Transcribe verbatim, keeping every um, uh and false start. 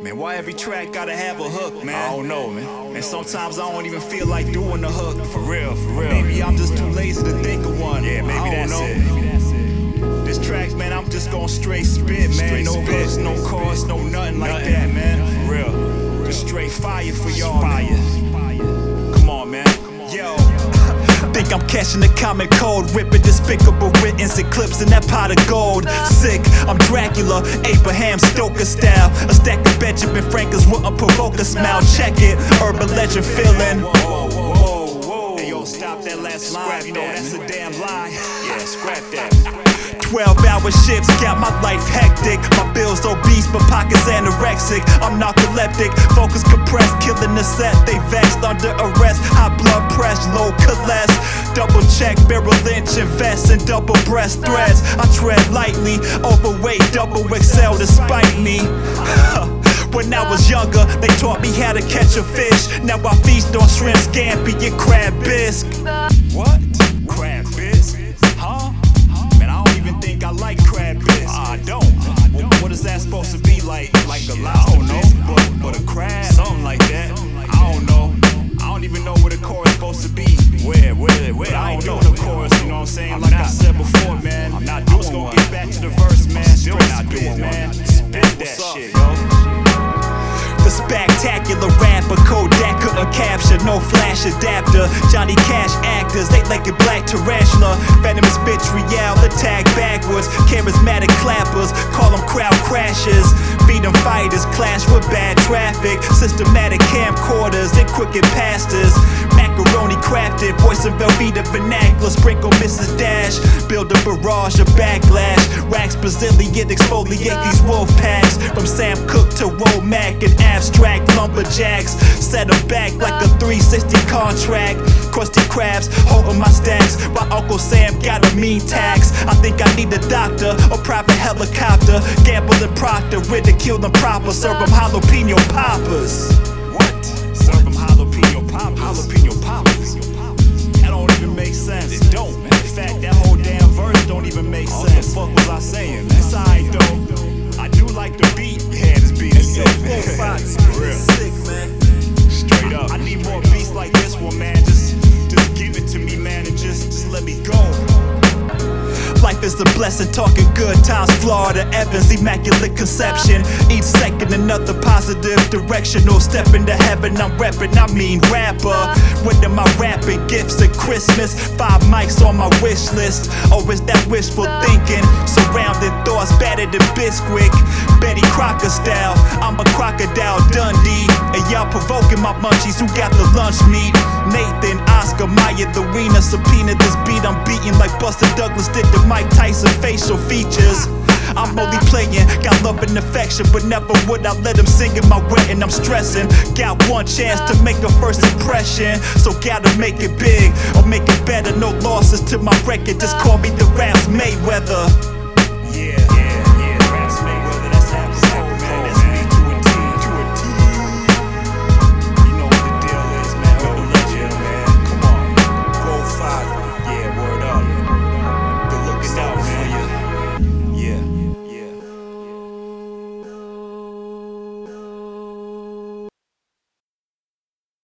Man, why every track gotta have a hook, man? I don't know, man. And sometimes I don't even feel like doing the hook. For real, for real. Maybe I'm just too lazy to think of one. Yeah, maybe that's know. it. Maybe that's it. This track, man, I'm just gonna straight spit, man. Straight no spit. hooks, no chorus, no nothing, nothing like that, man. For real. Just straight fire for y'all, fire. Come on, man. Yo. Think I'm catching the common cold, ripping despicable writtens and clips in that pot of gold. Sick, I'm Dracula, Abraham Stoker style. A stack of Benjamin Franklin's wouldn't provoke a smile. Check it, urban legend feeling. Whoa, whoa, whoa, whoa. Hey, yo, stop that last line. You know that's a damn lie. Yeah, scrap that. twelve hour shifts got my life hectic. My bills obese, but pockets anorexic. I'm narcoleptic, focus compressed, killing the set. They vexed under arrest. High blood pressure, low cholesterol. Double check, barrel inch, invest in double breast threads. I tread lightly, overweight, double X L to spite me. When I was younger, they taught me how to catch a fish. Now I feast on shrimp, scampi, and crab bisque. What? Crab bisque? Huh? Man, I don't even think I like crab bisque. I don't. What, what is that supposed to be like? Like a lobster? I don't know. But, but a crab? Something like that. I don't know. I don't even know where the chorus is supposed to be. Where, where, where? I ain't doing the chorus, you know what I'm saying? I'm like not, I said before, man. I'm not doing I was gonna one. get back to the verse, man. Still not doing man. Spit that shit, yo. The spectacular rapper, Kodak couldn't capture, no flash adapter. Johnny Cash actors, they like a black tarantula. Venomous vitriol, attack backwards. Charismatic clappers, call them crowd crashers. Freedom fighters clash with bad traffic. Systematic camcorders and crooked pastors. Macaroni crafted, voice of Velveeta vernacular. Sprinkle Missus Dash, build a barrage of backlash. Wax Brazilian, exfoliate these wolf packs. From Sam Cooke to Womack and abstract lumberjacks. Set them back like a three sixty contract. Krusty Krabs holding my stacks while Uncle Sam got a mean tax. I think I need a doctor or private helicopter. Gamble and Proctor, ridicule them proper. Serve them jalapeno poppers. What? Serve them jalapeno poppers. Jalapeno poppers. That don't even make sense. It don't, man. In fact, that whole damn verse don't even make sense. What the fuck was I saying? That's alright though. I do like the beat. Yeah, this beat is sick, man. For real. Sick, man. Straight up. I need more beats like this one, man. Just, just give it to me, man, and just, just let me go. Life is a blessing, talking good times, Florida Evans, immaculate conception. Each second another positive direction. No step into heaven, I'm reppin', I mean rapper. When am I rapping? Gifts at Christmas, five mics on my wish list. Or is that wishful thinking? Surrounding thoughts, better than Bisquick. Betty Crocker style, I'm a crocodile Dundee. And y'all provoking my munchies, who got the lunch meat? Nathan, Oscar, Maya, the Rena, subpoena this beat I'm beating like Buster Douglas did to Mike Tyson facial features. I'm only playing, got love and affection, but never would I let him sing in my wet and I'm stressing. Got one chance to make a first impression, so gotta make it big or make it better. No losses to my record, just call me the Raps Mayweather.